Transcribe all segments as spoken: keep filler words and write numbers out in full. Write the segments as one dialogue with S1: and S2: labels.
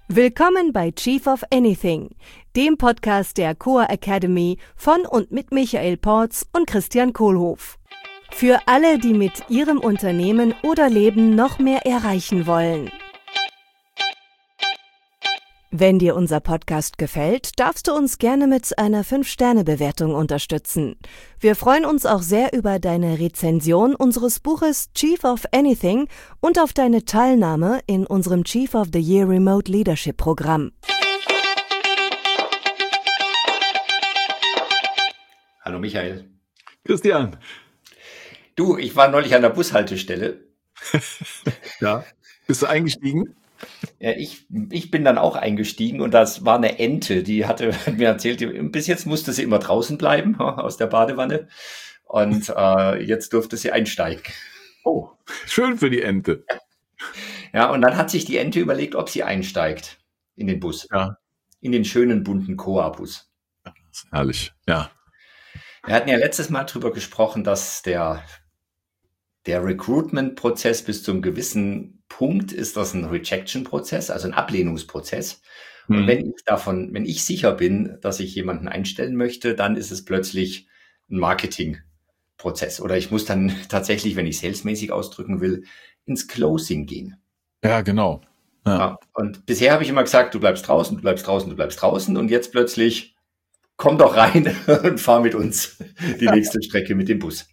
S1: Willkommen bei Chief of Anything, dem Podcast der Coa Academy von und mit Michael Porz und Christian Kohlhoff. Für alle, die mit ihrem Unternehmen oder Leben noch mehr erreichen wollen. Wenn dir unser Podcast gefällt, darfst du uns gerne mit einer fünf Sterne Bewertung unterstützen. Wir freuen uns auch sehr über deine Rezension unseres Buches Chief of Anything und auf deine Teilnahme in unserem Chief of the Year Remote Leadership Programm.
S2: Hallo Michael.
S3: Christian.
S2: Du, ich war neulich an der Bushaltestelle.
S3: Ja, bist du eingestiegen?
S2: Ja, ich, ich bin dann auch eingestiegen und das war eine Ente, die hatte hat mir erzählt, die, bis jetzt musste sie immer draußen bleiben, aus der Badewanne und äh, jetzt durfte sie einsteigen.
S3: Oh, schön für die Ente.
S2: Ja, und dann hat sich die Ente überlegt, ob sie einsteigt in den Bus,
S3: ja.
S2: In den schönen bunten Coa-Bus.
S3: Herrlich, ja.
S2: Wir hatten ja letztes Mal drüber gesprochen, dass der, der Recruitment-Prozess bis zu einem gewissen Punkt ist das ein Rejection-Prozess, also ein Ablehnungsprozess. Mhm. Und wenn ich davon, wenn ich sicher bin, dass ich jemanden einstellen möchte, dann ist es plötzlich ein Marketing-Prozess. Oder ich muss dann tatsächlich, wenn ich salesmäßig ausdrücken will, ins Closing gehen.
S3: Ja, genau. Ja.
S2: Ja, und bisher habe ich immer gesagt, du bleibst draußen, du bleibst draußen, du bleibst draußen. Und jetzt plötzlich, komm doch rein und fahr mit uns die nächste Strecke mit dem Bus.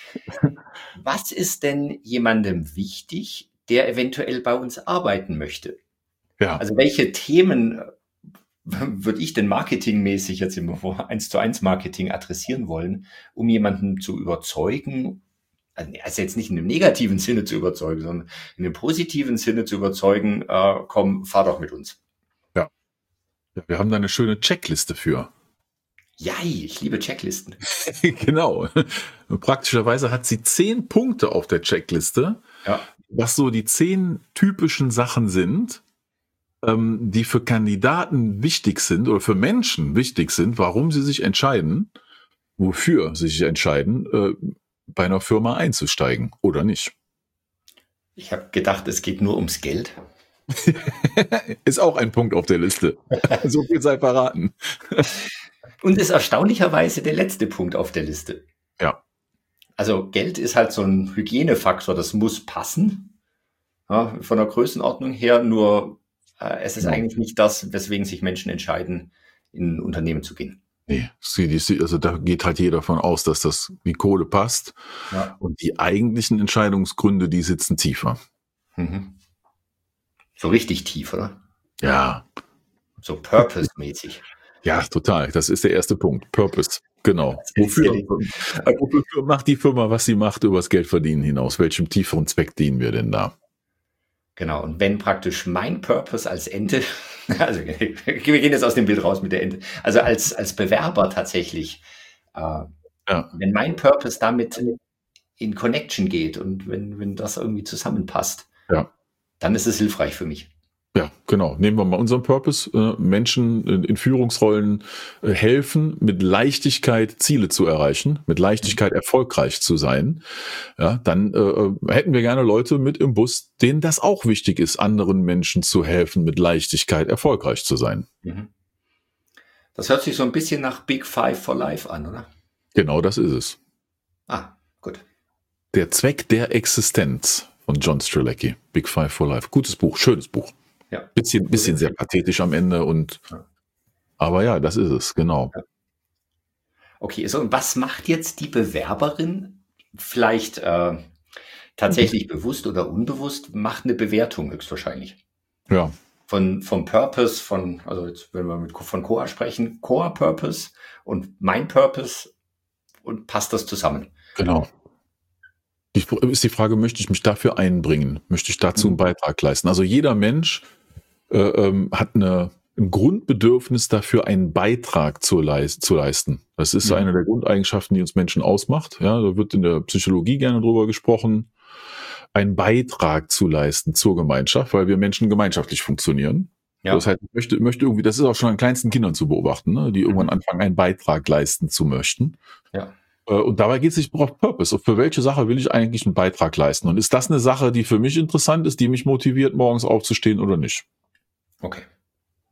S2: Was ist denn jemandem wichtig, der eventuell bei uns arbeiten möchte?
S3: Ja. Also
S2: welche Themen würde ich denn marketingmäßig jetzt im eins zu eins Marketing adressieren wollen, um jemanden zu überzeugen, also jetzt nicht in einem negativen Sinne zu überzeugen, sondern in einem positiven Sinne zu überzeugen, äh, komm, fahr doch mit uns.
S3: Ja. Ja, wir haben da eine schöne Checkliste für.
S2: Ja, ich liebe Checklisten.
S3: Genau. Praktischerweise hat sie zehn Punkte auf der Checkliste, ja. Was so die zehn typischen Sachen sind, ähm, die für Kandidaten wichtig sind oder für Menschen wichtig sind, warum sie sich entscheiden, wofür sie sich entscheiden, äh, bei einer Firma einzusteigen oder nicht.
S2: Ich habe gedacht, es geht nur ums Geld.
S3: Ist auch ein Punkt auf der Liste. So viel sei verraten.
S2: Und ist erstaunlicherweise der letzte Punkt auf der Liste.
S3: Ja.
S2: Also Geld ist halt so ein Hygienefaktor, das muss passen, ja, von der Größenordnung her, nur äh, es ist ja. eigentlich nicht das, weswegen sich Menschen entscheiden, in ein Unternehmen zu gehen.
S3: Nee, also da geht halt jeder davon aus, dass das wie Kohle passt. Ja. Und die eigentlichen Entscheidungsgründe, die sitzen tiefer.
S2: Mhm. So richtig tief, oder?
S3: Ja.
S2: So purpose-mäßig.
S3: Ja, total. Das ist der erste Punkt. Purpose. Genau. Wofür, wofür macht die Firma, was sie macht, übers Geld verdienen hinaus? Welchem tieferen Zweck dienen wir denn da?
S2: Genau. Und wenn praktisch mein Purpose als Ente, also wir gehen jetzt aus dem Bild raus mit der Ente, also als, als Bewerber tatsächlich, äh, ja. wenn mein Purpose damit in Connection geht und wenn, wenn das irgendwie zusammenpasst,
S3: ja.
S2: dann ist es hilfreich für mich.
S3: Ja, genau. Nehmen wir mal unseren Purpose. Äh, Menschen in, in Führungsrollen äh, helfen, mit Leichtigkeit Ziele zu erreichen, mit Leichtigkeit erfolgreich zu sein. Ja, dann äh, hätten wir gerne Leute mit im Bus, denen das auch wichtig ist, anderen Menschen zu helfen, mit Leichtigkeit erfolgreich zu sein.
S2: Das hört sich so ein bisschen nach Big Five for Life an, oder?
S3: Genau, das ist es.
S2: Ah, gut.
S3: Der Zweck der Existenz von John Strzelecki. Big Five for Life. Gutes Buch, schönes Buch.
S2: Ja.
S3: Bisschen, bisschen sehr pathetisch am Ende und, ja. aber ja, das ist es, genau.
S2: Ja. Okay, so und was macht jetzt die Bewerberin vielleicht äh, tatsächlich mhm. bewusst oder unbewusst, macht eine Bewertung höchstwahrscheinlich.
S3: Ja.
S2: Von, vom Purpose, von, also jetzt, wenn wir mit, von Coa sprechen, Coa Purpose und mein Purpose und passt das zusammen?
S3: Genau. Die, ist die Frage, möchte ich mich dafür einbringen? Möchte ich dazu einen Beitrag leisten? Also jeder Mensch äh, ähm, hat eine, ein Grundbedürfnis dafür, einen Beitrag zu, leist, zu leisten. Das ist mhm. eine der Grundeigenschaften, die uns Menschen ausmacht. Ja, da wird in der Psychologie gerne drüber gesprochen, einen Beitrag zu leisten zur Gemeinschaft, weil wir Menschen gemeinschaftlich funktionieren. Ja. Das heißt, ich möchte, möchte irgendwie, das ist auch schon an kleinsten Kindern zu beobachten, ne, die mhm. irgendwann anfangen, einen Beitrag leisten zu möchten.
S2: Ja.
S3: Und dabei geht es sich auf Purpose. Für welche Sache will ich eigentlich einen Beitrag leisten? Und ist das eine Sache, die für mich interessant ist, die mich motiviert, morgens aufzustehen oder nicht?
S2: Okay.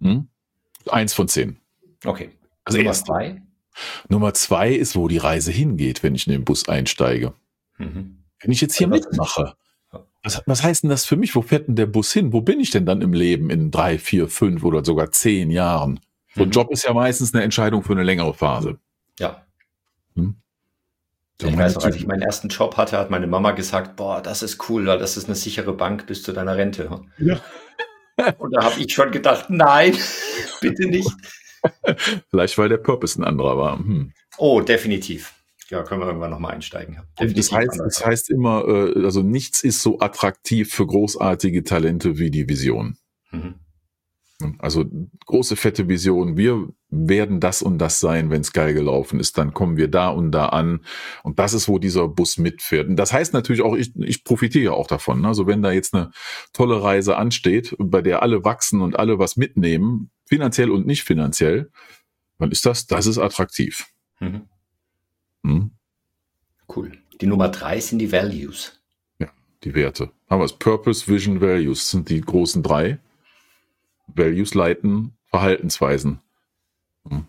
S3: Hm? Eins von zehn.
S2: Okay.
S3: Also
S2: Nummer
S3: erst.
S2: zwei?
S3: Nummer zwei ist, wo die Reise hingeht, wenn ich in den Bus einsteige.
S2: Mhm.
S3: Wenn ich jetzt hier
S2: Also was ist-
S3: mitmache, was, was heißt denn das für mich? Wo fährt denn der Bus hin? Wo bin ich denn dann im Leben in drei, vier, fünf oder sogar zehn Jahren? So ein
S2: Mhm.
S3: Job ist ja meistens eine Entscheidung für eine längere Phase.
S2: Ja.
S3: Hm? Da
S2: Ich
S3: meine
S2: weiß noch, als
S3: Typen-
S2: ich meinen ersten Job hatte, hat meine Mama gesagt, boah, das ist cool, weil das ist eine sichere Bank bis zu deiner Rente.
S3: Ja.
S2: Und da habe ich schon gedacht, nein, bitte nicht.
S3: Vielleicht, weil der Purpose ein anderer war. Hm.
S2: Oh, definitiv. Ja, können wir irgendwann nochmal einsteigen. Ja,
S3: Und das
S2: definitiv
S3: heißt,
S2: anders.
S3: das heißt immer, äh, also nichts ist so attraktiv für großartige Talente wie die Vision.
S2: Mhm.
S3: Also große, fette Vision. Wir werden das und das sein, wenn es geil gelaufen ist. Dann kommen wir da und da an. Und das ist, wo dieser Bus mitfährt. Und das heißt natürlich auch, ich, ich profitiere auch davon. Also wenn da jetzt eine tolle Reise ansteht, bei der alle wachsen und alle was mitnehmen, finanziell und nicht finanziell, dann ist das, das ist attraktiv.
S2: Mhm.
S3: Hm?
S2: Cool. Die Nummer drei sind die Values.
S3: Ja, die Werte. Haben wir es. Purpose, Vision, Values sind die großen drei. Values leiten Verhaltensweisen. Hm.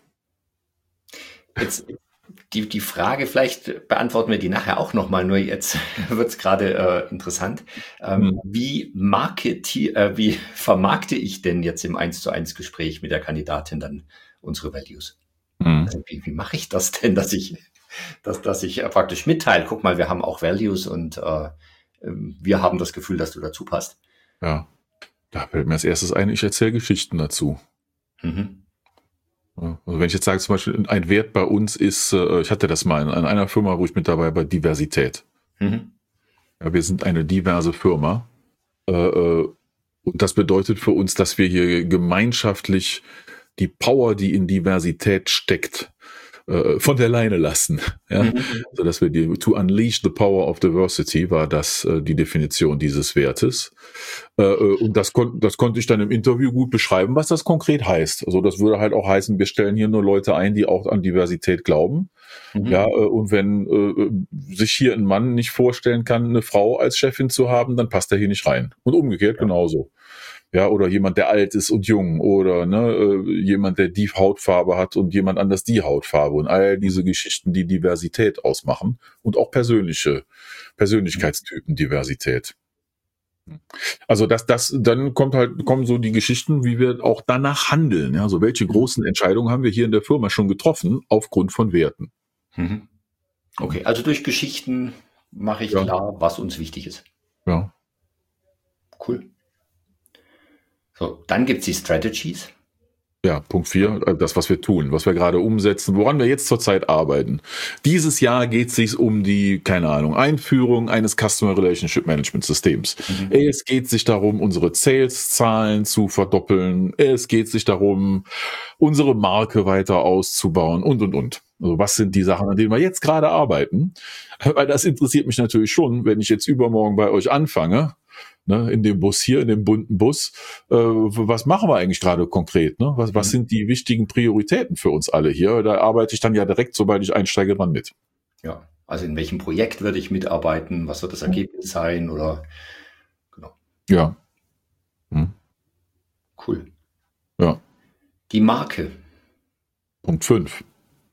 S2: Jetzt die, die Frage, vielleicht beantworten wir die nachher auch nochmal, nur jetzt wird es gerade äh, interessant. Ähm,
S3: Mhm.
S2: wie, marketi äh, wie vermarkte ich denn jetzt im eins zu eins Gespräch mit der Kandidatin dann unsere Values?
S3: Hm.
S2: Also wie, wie mache ich das denn, dass ich, dass, dass ich äh, praktisch mitteile, guck mal, wir haben auch Values und äh, ähm, wir haben das Gefühl, dass du dazu passt.
S3: Ja, da fällt mir als erstes ein, ich erzähle Geschichten dazu.
S2: Mhm.
S3: Ja, also wenn ich jetzt sage, zum Beispiel, ein Wert bei uns ist, äh, ich hatte das mal in, in einer Firma, wo ich mit dabei war, Diversität.
S2: Mhm.
S3: Ja, wir sind eine diverse Firma. Äh, äh, und das bedeutet für uns, dass wir hier gemeinschaftlich die Power, die in Diversität steckt, äh, von der Leine lassen. Ja?
S2: Mhm.
S3: So dass wir die, to unleash the power of diversity war das äh, die Definition dieses Wertes. Äh, äh, und das, kon das konnte ich dann im Interview gut beschreiben, was das konkret heißt. Also das würde halt auch heißen, wir stellen hier nur Leute ein, die auch an Diversität glauben.
S2: Mhm.
S3: Ja, äh, und wenn äh, sich hier ein Mann nicht vorstellen kann, eine Frau als Chefin zu haben, dann passt er hier nicht rein. Und umgekehrt
S2: Ja.
S3: genauso. Ja, oder jemand, der alt ist und jung, oder ne, äh, jemand, der die Hautfarbe hat und jemand anders die Hautfarbe und all diese Geschichten, die Diversität ausmachen und auch persönliche Persönlichkeitstypen Diversität. Also das, das, dann kommt halt, kommen so die Geschichten, wie wir auch danach handeln. Ja, so welche großen Entscheidungen haben wir hier in der Firma schon getroffen aufgrund von Werten.
S2: Mhm. Okay, also durch Geschichten mache ich
S3: Ja.
S2: klar, was uns wichtig ist.
S3: Ja.
S2: Cool. So, dann gibt's die Strategies.
S3: Ja, Punkt vier, das, was wir tun, was wir gerade umsetzen, woran wir jetzt zurzeit arbeiten. Dieses Jahr geht es sich um die, keine Ahnung, Einführung eines Customer Relationship Management Systems.
S2: Mhm.
S3: Es geht sich darum, unsere Sales-Zahlen zu verdoppeln. Es geht sich darum, unsere Marke weiter auszubauen und, und, und. Also was sind die Sachen, an denen wir jetzt gerade arbeiten? Weil das interessiert mich natürlich schon, wenn ich jetzt übermorgen bei euch anfange, ne, in dem Bus hier, in dem bunten Bus, äh, was machen wir eigentlich gerade konkret? Ne? Was, was
S2: Mhm.
S3: sind die wichtigen Prioritäten für uns alle hier? Da arbeite ich dann ja direkt, sobald ich einsteige, dran mit.
S2: Ja, also in welchem Projekt würde ich mitarbeiten? Was wird das Ergebnis sein? Oder genau,
S3: Ja. Hm.
S2: cool.
S3: Ja.
S2: Die Marke.
S3: Punkt fünf.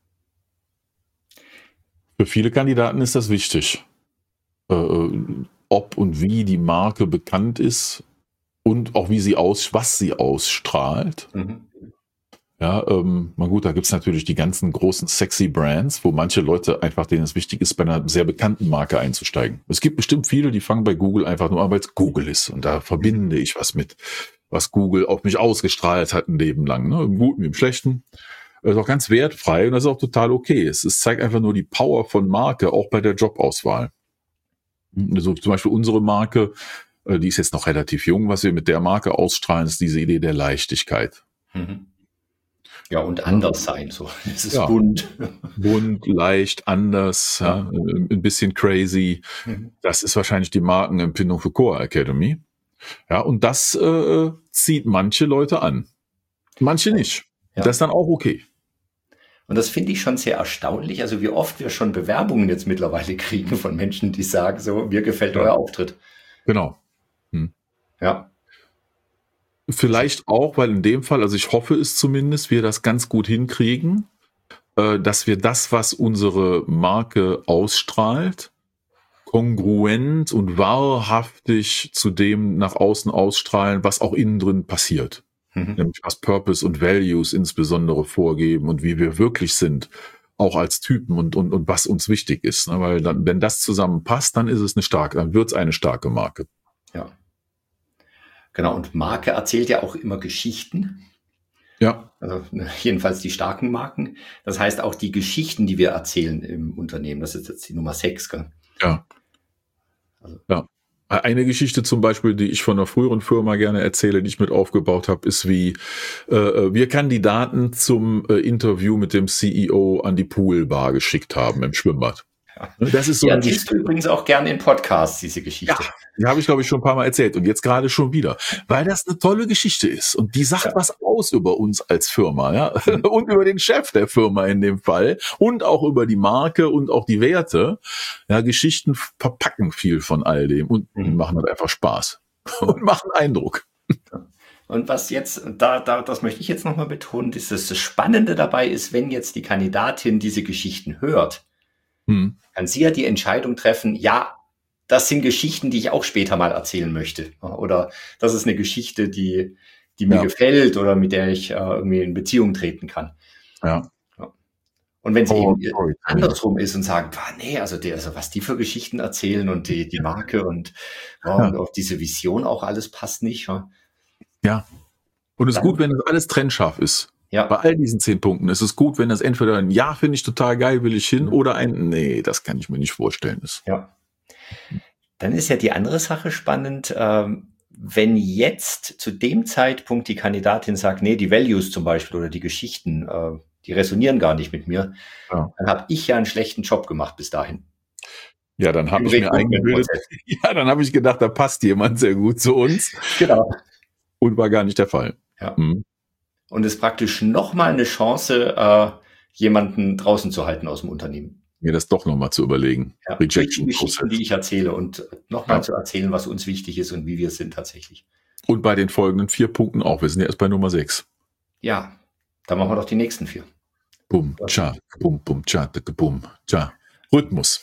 S3: Für viele Kandidaten ist das wichtig. Äh, ob und wie die Marke bekannt ist und auch wie sie aus, was sie ausstrahlt.
S2: Mhm.
S3: Ja, ähm, na gut, da gibt's natürlich die ganzen großen sexy Brands, wo manche Leute einfach, denen es wichtig ist, bei einer sehr bekannten Marke einzusteigen. Es gibt bestimmt viele, die fangen bei Google einfach nur an, weil es Google ist. Und da verbinde ich was mit, was Google auf mich ausgestrahlt hat ein Leben lang. Ne? Im Guten wie im Schlechten. Das ist auch ganz wertfrei und das ist auch total okay. Es, es zeigt einfach nur die Power von Marke, auch bei der Jobauswahl. Also zum Beispiel unsere Marke, äh, die ist jetzt noch relativ jung, was wir mit der Marke ausstrahlen, ist diese Idee der Leichtigkeit.
S2: Mhm. Ja, und anders sein, so. Es ist
S3: Ja.
S2: bunt.
S3: Bunt, leicht, anders, ja, ein bisschen crazy.
S2: Mhm.
S3: Das ist wahrscheinlich die Markenempfindung für Core Academy. Ja, und das äh, zieht manche Leute an. Manche nicht.
S2: Ja.
S3: Das ist dann auch okay.
S2: Und das finde ich schon sehr erstaunlich, also wie oft wir schon Bewerbungen jetzt mittlerweile kriegen von Menschen, die sagen so, mir gefällt
S3: Ja.
S2: euer Auftritt.
S3: Genau.
S2: Ja.
S3: Vielleicht auch, weil in dem Fall, also ich hoffe es zumindest, wir das ganz gut hinkriegen, äh, dass wir das, was unsere Marke ausstrahlt, kongruent und wahrhaftig zu dem nach außen ausstrahlen, was auch innen drin passiert. Mhm. Nämlich was Purpose und Values insbesondere vorgeben und wie wir wirklich sind, auch als Typen und, und, und was uns wichtig ist. Ne? Weil dann, wenn das zusammenpasst, dann ist es eine starke, dann wird es eine starke Marke.
S2: Ja. Genau, und Marke erzählt ja auch immer Geschichten.
S3: Ja.
S2: Also jedenfalls die starken Marken. Das heißt auch die Geschichten, die wir erzählen im Unternehmen. Das ist jetzt die Nummer sechs, gell?
S3: Ja. Also. Ja. Eine Geschichte zum Beispiel, die ich von einer früheren Firma gerne erzähle, die ich mit aufgebaut habe, ist wie äh, wir Kandidaten zum äh, Interview mit dem C E O an die Poolbar geschickt haben im Schwimmbad.
S2: Ja. Das ist so ja, die erzählst du übrigens auch gerne in Podcasts, diese Geschichte.
S3: Ja, die habe ich, glaube ich, schon ein paar Mal erzählt und jetzt gerade schon wieder, weil das eine tolle Geschichte ist und die sagt ja. was aus über uns als Firma, ja, mhm. und über den Chef der Firma in dem Fall und auch über die Marke und auch die Werte. Ja, Geschichten verpacken viel von all dem und mhm. machen halt einfach Spaß und machen Eindruck.
S2: Und was jetzt, da, da, das möchte ich jetzt nochmal betonen, ist, dass das Spannende dabei ist, wenn jetzt die Kandidatin diese Geschichten hört, hm. kann sie ja die Entscheidung treffen, ja, das sind Geschichten, die ich auch später mal erzählen möchte. Oder das ist eine Geschichte, die, die mir ja. gefällt oder mit der ich äh, irgendwie in Beziehung treten kann.
S3: Ja.
S2: ja. Und wenn sie oh, eben sorry. andersrum ist und sagt, ah, nee, also, die, also was die für Geschichten erzählen und die, die Marke und, oh, ja. und auch diese Vision auch alles passt nicht. Ja.
S3: Ja. Und es ist gut, wenn das alles trennscharf ist. Ja. Bei all diesen zehn Punkten ist es gut, wenn das entweder ein Ja, finde ich total geil, will ich hin, mhm. oder ein Nee, das kann ich mir nicht vorstellen ist.
S2: Ja. Dann ist ja die andere Sache spannend, ähm, wenn jetzt zu dem Zeitpunkt die Kandidatin sagt, nee, die Values zum Beispiel oder die Geschichten, äh, die resonieren gar nicht mit mir, ja. dann habe ich ja einen schlechten Job gemacht bis dahin.
S3: Ja, dann habe ich mir eingebildet, ja, dann habe ich gedacht, da passt jemand sehr gut zu uns.
S2: Genau.
S3: Und war gar nicht der Fall.
S2: Ja. Mhm. Und es ist praktisch nochmal eine Chance, äh, jemanden draußen zu halten aus dem Unternehmen.
S3: Mir das doch nochmal zu überlegen.
S2: Ja, Rejection die Geschichten, Prozess. Die ich erzähle und nochmal ja. zu erzählen, was uns wichtig ist und wie wir sind tatsächlich.
S3: Und bei den folgenden vier Punkten auch. Wir sind ja erst bei Nummer sechs.
S2: Ja, dann machen wir doch die nächsten vier.
S3: Bum, tja, bum, bum, tja, bum, tja. Rhythmus.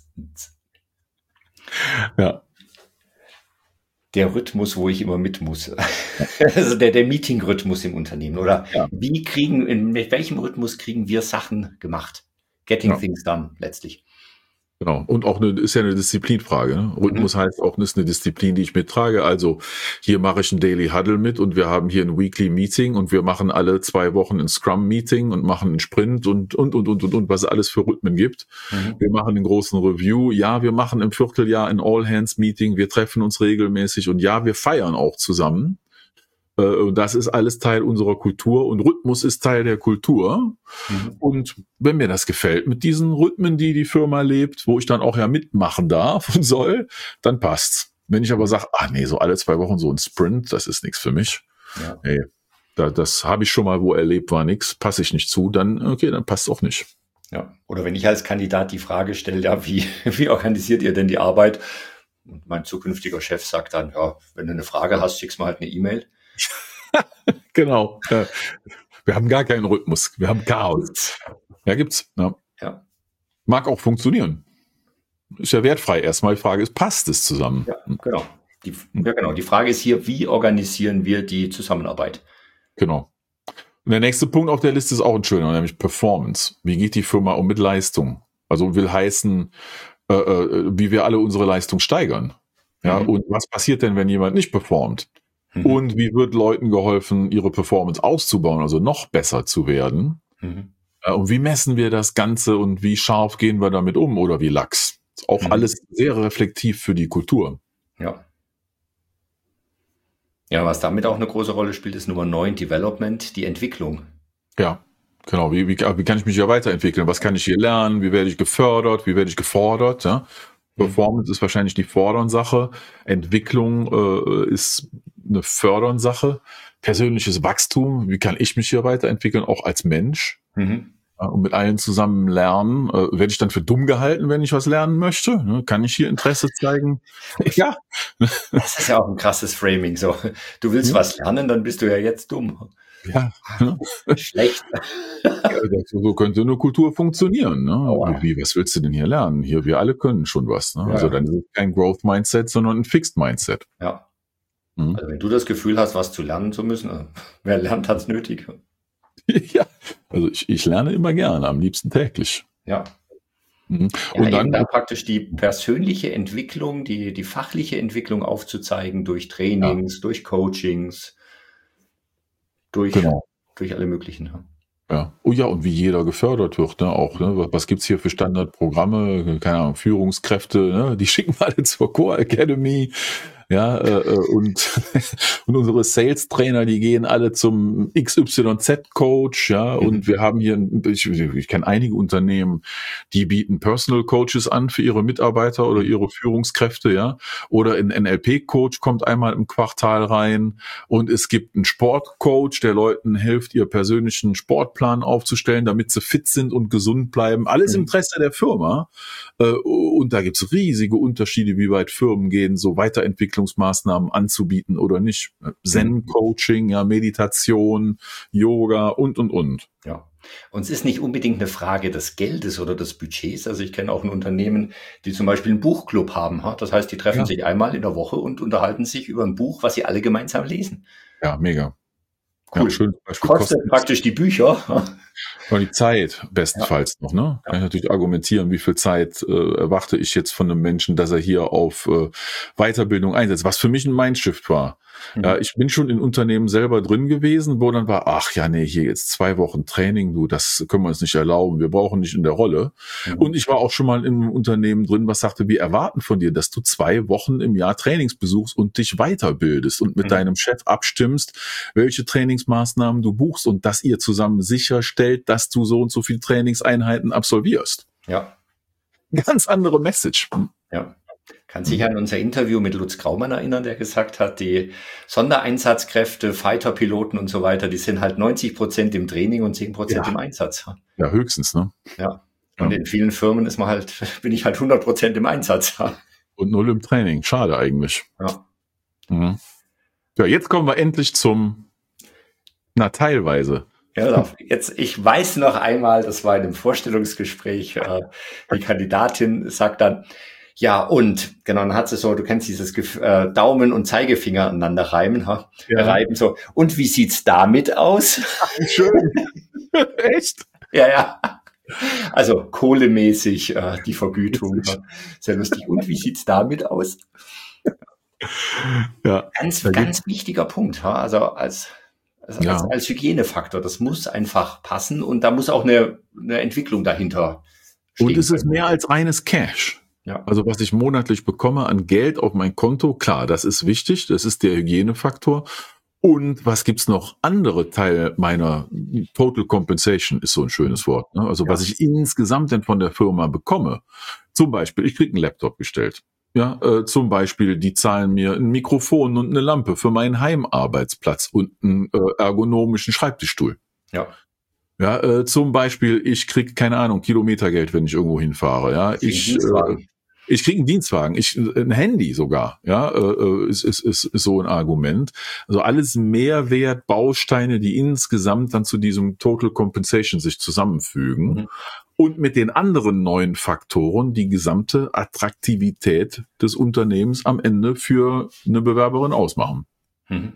S3: Ja.
S2: Der Rhythmus, wo ich immer mit muss. Also der, der Meeting-Rhythmus im Unternehmen. Oder ja. wie kriegen, in welchem Rhythmus kriegen wir Sachen gemacht? Getting ja. things done, letztlich.
S3: Genau. Und auch eine, ist ja eine Disziplinfrage. Ne? Rhythmus mhm. heißt auch, das ist eine Disziplin, die ich mittrage. Also hier mache ich ein Daily Huddle mit und wir haben hier ein Weekly Meeting und wir machen alle zwei Wochen ein Scrum Meeting und machen einen Sprint und, und, und, und, und, und was es alles für Rhythmen gibt. Mhm. Wir machen einen großen Review. Ja, wir machen im Vierteljahr ein All Hands Meeting. Wir treffen uns regelmäßig und ja, wir feiern auch zusammen. Und das ist alles Teil unserer Kultur und Rhythmus ist Teil der Kultur. Mhm. Und wenn mir das gefällt mit diesen Rhythmen, die die Firma lebt, wo ich dann auch ja mitmachen darf und soll, dann passt's. Wenn ich aber sage, ach nee, so alle zwei Wochen so ein Sprint, das ist nichts für mich. Ja. Nee, da, das habe ich schon mal wo erlebt, war nichts, passe ich nicht zu, dann okay, dann passt auch nicht.
S2: Ja. Oder wenn ich als Kandidat die Frage stelle, ja, wie, wie organisiert ihr denn die Arbeit? Und mein zukünftiger Chef sagt dann, ja, wenn du eine Frage hast, schickst mal halt eine E-Mail.
S3: Genau. Wir haben gar keinen Rhythmus. Wir haben Chaos. Ja, gibt's. Ja.
S2: Ja.
S3: Mag auch funktionieren. Ist ja wertfrei. Erstmal die Frage ist, passt es zusammen?
S2: Ja, genau. Die, ja, genau. Die Frage ist hier, wie organisieren wir die Zusammenarbeit?
S3: Genau. Und der nächste Punkt auf der Liste ist auch ein schöner, nämlich Performance. Wie geht die Firma um mit Leistung? Also will heißen, äh, wie wir alle unsere Leistung steigern. Ja, mhm. Und was passiert denn, wenn jemand nicht performt? Mhm. Und wie wird Leuten geholfen, ihre Performance auszubauen, also noch besser zu werden? Mhm. Und wie messen wir das Ganze und wie scharf gehen wir damit um oder wie lax? Ist auch mhm. alles sehr reflektiv für die Kultur.
S2: Ja. Ja, was damit auch eine große Rolle spielt, ist Nummer neun, Development, die Entwicklung.
S3: Ja, genau. Wie, wie, wie kann ich mich hier weiterentwickeln? Was kann ich hier lernen? Wie werde ich gefördert? Wie werde ich gefordert? Ja? Performance mhm. ist wahrscheinlich die Fordern-Sache. Entwicklung äh, ist eine Fördern-Sache. Persönliches Wachstum, wie kann ich mich hier weiterentwickeln, auch als Mensch? Mhm. und mit allen zusammen lernen. Äh, werde ich dann für dumm gehalten, wenn ich was lernen möchte? Ne? Kann ich hier Interesse zeigen? Ja.
S2: Das ist ja auch ein krasses Framing. So, du willst
S3: Ja.
S2: was lernen, dann bist du ja jetzt dumm.
S3: Ja. Ne?
S2: Schlecht.
S3: Ja, so könnte eine Kultur funktionieren. Ne?
S2: Aua.
S3: Wie, was willst du denn hier lernen? Hier, wir alle können schon was. Ne?
S2: Ja.
S3: Also dann ist es kein Growth-Mindset, sondern ein Fixed-Mindset.
S2: Ja.
S3: Mhm.
S2: Also wenn du das Gefühl hast, was zu lernen zu müssen, äh, wer lernt, hat's nötig.
S3: Ja, also ich, ich lerne immer gerne, am liebsten täglich.
S2: Ja.
S3: Mhm.
S2: Ja,
S3: Und dann
S2: eben da praktisch die persönliche Entwicklung, die, die fachliche Entwicklung aufzuzeigen durch Trainings, durch Coachings, durch,
S3: Genau.
S2: durch alle möglichen. Ja.
S3: Ja. Oh ja, und wie jeder gefördert wird, ne? Auch, ne? Was, was gibt's hier für Standardprogramme? Keine Ahnung, Führungskräfte, ne? Die schicken wir alle zur Core Academy. Ja, äh, und, und unsere Sales-Trainer, die gehen alle zum X Y Z-Coach, ja,
S2: Mhm.
S3: und wir haben hier, ich, ich kenne einige Unternehmen, die bieten Personal Coaches an für ihre Mitarbeiter oder ihre Führungskräfte, ja, oder ein N L P-Coach kommt einmal im Quartal rein und es gibt einen Sportcoach, der Leuten hilft, ihr persönlichen Sportplan aufzustellen, damit sie fit sind und gesund bleiben. Alles im
S2: Mhm.
S3: Interesse der Firma. Äh, und da gibt's riesige Unterschiede, wie weit Firmen gehen, so Weiterentwicklungsmaßnahmen anzubieten oder nicht. Zen-Coaching, ja, Meditation, Yoga und, und, und.
S2: Ja. Und es ist nicht unbedingt eine Frage des Geldes oder des Budgets. Also ich kenne auch ein Unternehmen, die zum Beispiel einen Buchclub haben. ha? Das heißt, die treffen
S3: Ja.
S2: sich einmal in der Woche und unterhalten sich über ein Buch, was sie alle gemeinsam lesen.
S3: Ja, mega.
S2: Cool.
S3: Ja, schön. Beispiel
S2: Kostet
S3: kostet
S2: praktisch die Bücher.
S3: und die Zeit bestenfalls noch, ne? Kann ich natürlich argumentieren, wie viel Zeit äh, erwarte ich jetzt von einem Menschen, dass er hier auf äh, Weiterbildung einsetzt, was für mich ein Mindshift war.
S2: Mhm.
S3: Ja, ich bin schon in Unternehmen selber drin gewesen, wo dann war, ach ja, nee, hier jetzt zwei Wochen Training, du, das können wir uns nicht erlauben, wir brauchen nicht in der Rolle.
S2: Mhm.
S3: Und ich war auch schon mal in einem Unternehmen drin, was sagte, wir erwarten von dir, dass du zwei Wochen im Jahr Trainings besuchst und dich weiterbildest und mit
S2: Mhm.
S3: deinem Chef abstimmst, welche Trainingsmaßnahmen du buchst und dass ihr zusammen sicherstellt, dass du so und so viele Trainingseinheiten absolvierst.
S2: Ja,
S3: Ganz andere Message.
S2: ja. Kann sich an unser Interview mit Lutz Graumann erinnern, der gesagt hat, die Sondereinsatzkräfte, Fighter-Piloten und so weiter, die sind halt neunzig Prozent im Training und zehn Prozent
S3: Ja.
S2: im Einsatz.
S3: Ja, höchstens, ne?
S2: Ja. Und
S3: Ja.
S2: in vielen Firmen ist man halt, bin ich halt hundert Prozent im Einsatz.
S3: Und null im Training. Schade eigentlich.
S2: Ja.
S3: Mhm. Ja, jetzt kommen wir endlich zum, na, teilweise.
S2: Ja, jetzt, ich weiß noch einmal, das war in einem Vorstellungsgespräch, äh, die Kandidatin sagt dann, ja, und, genau, dann hat sie so, du kennst dieses Gef- äh, Daumen und Zeigefinger aneinander reiben, ha?
S3: Ja.
S2: reiben so, und wie sieht's damit aus?
S3: Schön. Echt?
S2: Ja, ja. Also kohlemäßig äh, die Vergütung. Ja. Sehr lustig. Und wie sieht's damit aus?
S3: Ja.
S2: Ganz,
S3: Da
S2: ganz wichtiger Punkt. Ja. Also als, als,
S3: Ja.
S2: als, als Hygienefaktor. Das muss einfach passen und da muss auch eine, eine Entwicklung dahinter stehen.
S3: Und es ist mehr als reines Cash.
S2: Ja.
S3: Also was ich monatlich bekomme an Geld auf mein Konto, klar, das ist wichtig, das ist der Hygienefaktor. Und was gibt's noch? Andere Teil meiner Total Compensation ist so ein schönes Wort. Ne? Also
S2: Ja.
S3: was ich insgesamt denn von der Firma bekomme. Zum Beispiel, ich kriege einen Laptop gestellt. Ja, äh, zum Beispiel, die zahlen mir ein Mikrofon und eine Lampe für meinen Heimarbeitsplatz und einen äh, ergonomischen Schreibtischstuhl.
S2: Ja.
S3: Ja, äh, zum Beispiel, ich krieg keine Ahnung Kilometergeld, wenn ich irgendwo hinfahre. Ja, ich äh,
S2: Dienstwagen.
S3: ich krieg einen Dienstwagen, ich ein Handy sogar. Ja, äh, ist, ist ist ist so ein Argument. Also alles Mehrwert, Bausteine, die insgesamt dann zu diesem Total Compensation sich zusammenfügen.
S2: Mhm.
S3: Und mit den anderen neuen Faktoren die gesamte Attraktivität des Unternehmens am Ende für eine Bewerberin ausmachen.
S2: Mhm.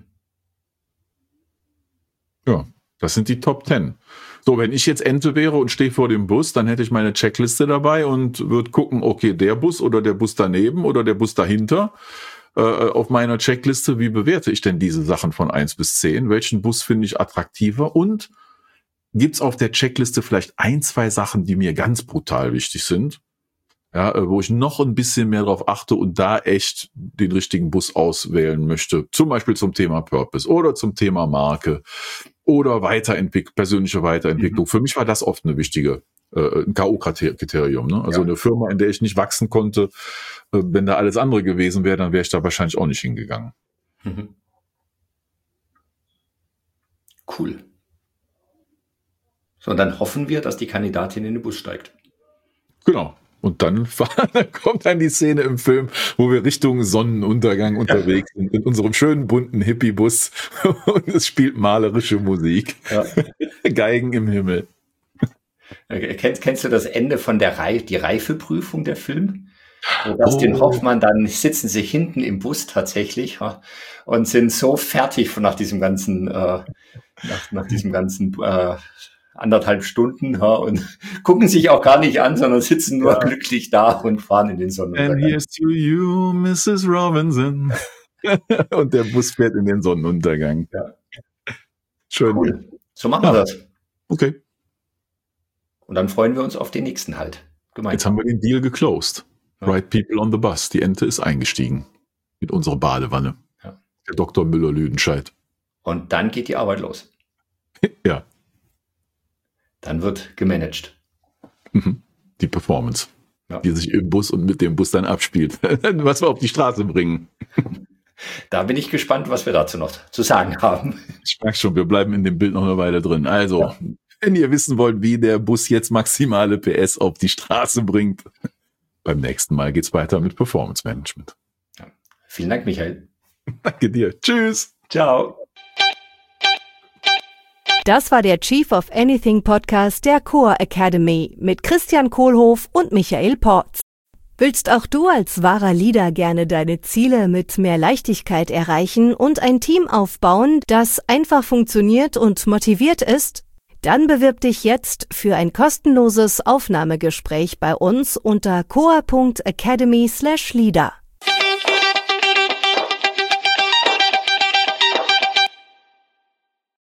S3: Ja, das sind die Top Ten. So, wenn ich jetzt Ente wäre und stehe vor dem Bus, dann hätte ich meine Checkliste dabei und würde gucken, okay, der Bus oder der Bus daneben oder der Bus dahinter. Äh, auf meiner Checkliste, wie bewerte ich denn diese Sachen von eins bis zehn? Welchen Bus finde ich attraktiver? Und gibt's auf der Checkliste vielleicht ein, zwei Sachen, die mir ganz brutal wichtig sind? Ja, äh, wo ich noch ein bisschen mehr drauf achte und da echt den richtigen Bus auswählen möchte. Zum Beispiel zum Thema Purpose oder zum Thema Marke oder Weiterentwicklung, persönliche Weiterentwicklung.
S2: Mhm.
S3: Für mich war das oft eine wichtige, äh, ein K O-Kriterium. Ne? Also
S2: Ja.
S3: eine Firma, in der ich nicht wachsen konnte, äh, wenn da alles andere gewesen wäre, dann wäre ich da wahrscheinlich auch nicht hingegangen.
S2: Mhm. Cool. So, und dann hoffen wir, dass die Kandidatin in den Bus steigt.
S3: Genau. Und dann, dann kommt dann die Szene im Film, wo wir Richtung Sonnenuntergang unterwegs sind, in unserem schönen bunten Hippie-Bus und es spielt malerische Musik. Ja. Geigen im Himmel.
S2: Kennst, kennst du das Ende von der Rei- die Reifeprüfung der Film? Wo Dustin oh. Hoffmann, dann sitzen sie hinten im Bus tatsächlich ja, und sind so fertig von nach diesem ganzen, äh, nach, nach diesem ganzen äh, anderthalb Stunden ja, und gucken sich auch gar nicht an, sondern sitzen nur ja. glücklich da und fahren in den Sonnenuntergang.
S3: And here's to you, Missus Robinson. Und der Bus fährt in den Sonnenuntergang.
S2: Ja.
S3: Schön.
S2: Cool. So machen ja. wir das.
S3: Okay.
S2: Und dann freuen wir uns auf den nächsten Halt.
S3: Gemeinsam. Jetzt haben wir den Deal geclosed. Ja. Right people on the bus. Die Ente ist eingestiegen. Mit unserer Badewanne. Ja. Der Doktor Müller-Lüdenscheid.
S2: Und dann geht die Arbeit los.
S3: Ja.
S2: Dann wird gemanagt.
S3: Die Performance, ja. die sich im Bus und mit dem Bus dann abspielt. Was wir auf die Straße bringen.
S2: Da bin ich gespannt, was wir dazu noch zu sagen haben.
S3: Ich merke schon, wir bleiben in dem Bild noch eine Weile drin. Also, ja. wenn ihr wissen wollt, wie der Bus jetzt maximale P S auf die Straße bringt, beim nächsten Mal geht's weiter mit Performance Management.
S2: Ja. Vielen Dank, Michael.
S3: Danke dir. Tschüss.
S2: Ciao.
S1: Das war der Chief of Anything Podcast der Core Academy mit Christian Kohlhoff und Michael Porz. Willst auch du als wahrer Leader gerne deine Ziele mit mehr Leichtigkeit erreichen und ein Team aufbauen, das einfach funktioniert und motiviert ist? Dann bewirb dich jetzt für ein kostenloses Aufnahmegespräch bei uns unter core punkt academy slash leader.